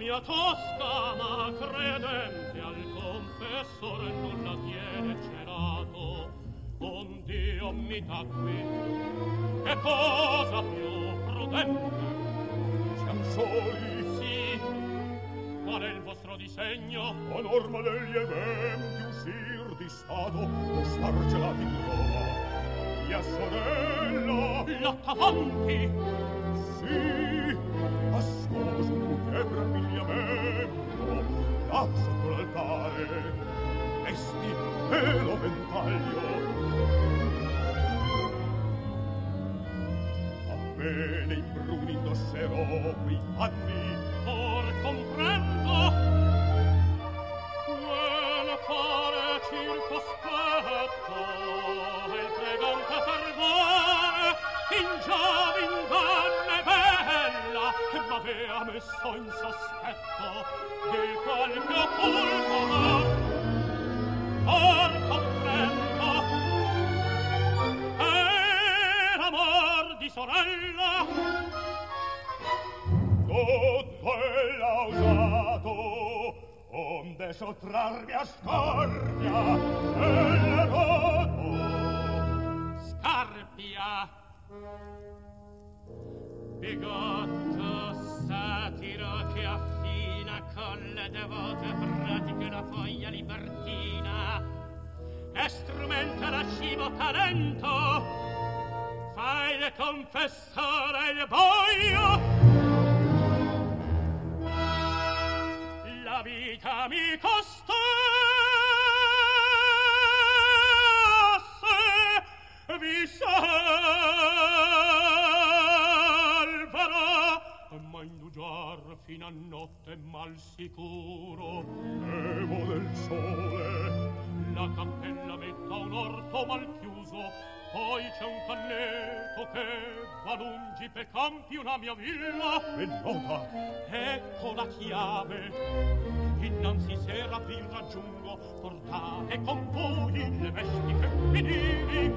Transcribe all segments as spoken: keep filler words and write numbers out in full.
mia tosca, ma credente al confessore non la tiene celato, ond'io mi tacqui. Che cosa più prudente? Siamo soli. Sì. Qual è il vostro disegno? A norma degli eventi uscir di stato o star gelati in Roma. Mia sorella L'attavanti. Sì, a sposo un febbre abbigliamento là sotto l'altare vesti velo ventaglio. A bene in bruni indosserò quei panni. Or comprendo quel cuore circospetto e il pregante fervore fingiava inganna e bella che m'avea messo in sospetto di qualche occulto amor. Or comprendo era amor di sorella. Tutto è lausato, onde sottrarmi a Scarpia e l'eroto. Scarpia, bigotto satiro che affina con le devote pratiche una foglia libertina, e strumenta lascivo talento, fai le confessore il boio. La vita mi costasse, vi salverò, ma indugiar fino a notte mal sicuro. Evo del sole, la cappella metta un orto mal chiuso, poi c'è un canneto che va lungi pe campi una mia villa. E nota, ecco la chiave, innanzi sera vi raggiungo, portate con voi le vesti femminili.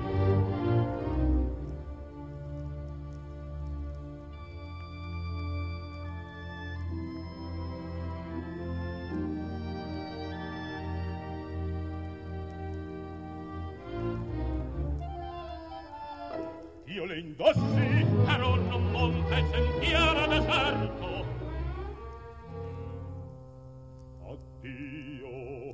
io le indossi, però non monta il sentiero deserto. Addio.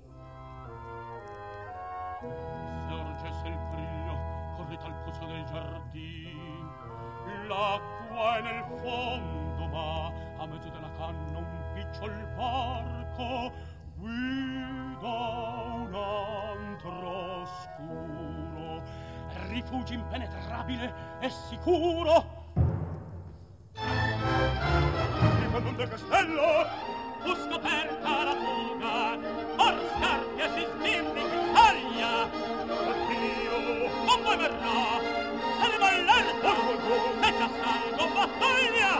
Sorgesse il brillo, correte al pozzo del giardin. L'acqua è nel fondo, ma a mezzo della canna un picciol barco guida un antro oscuro, rifugio impenetrabile e sicuro. Il Monte Castello Fu scoperta la fuga, or Scarpia si sbirri in taglia. Addio. Con voi verrò, se ne va all'erto, e già salgo in battaglia.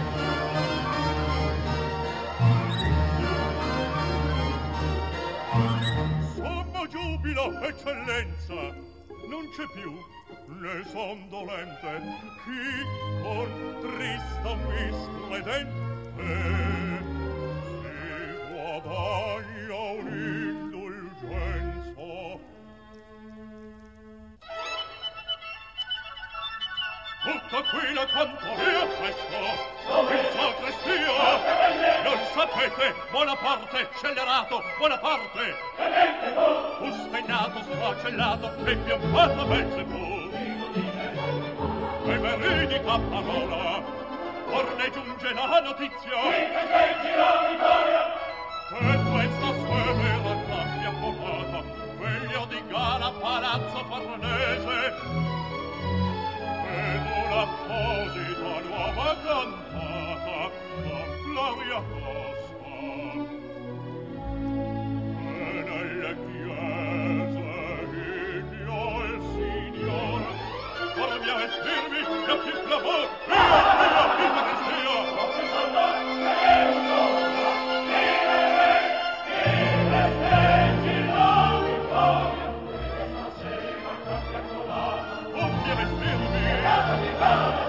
Sommo giubilo, eccellenza, non c'è più, ne son dolente, chi con trista miscredente si guadagna un'indulgenza. Tutto qui la quanto via presto, il sacrestia, non sapete, Bonaparte, scellerato, Bonaparte, fu spennato, sfracellato e piombato a Belzebù. E veridica parola, or ne giunge la notizia, che questa severa rabbia portata, meglio di gara palazzo Farnese, ed un'apposita nuova cantata da Flavia Costa. E nelle chiese io il Signor farmi a vestirmi e a chi clamor, via, via, via, via, via, via, via,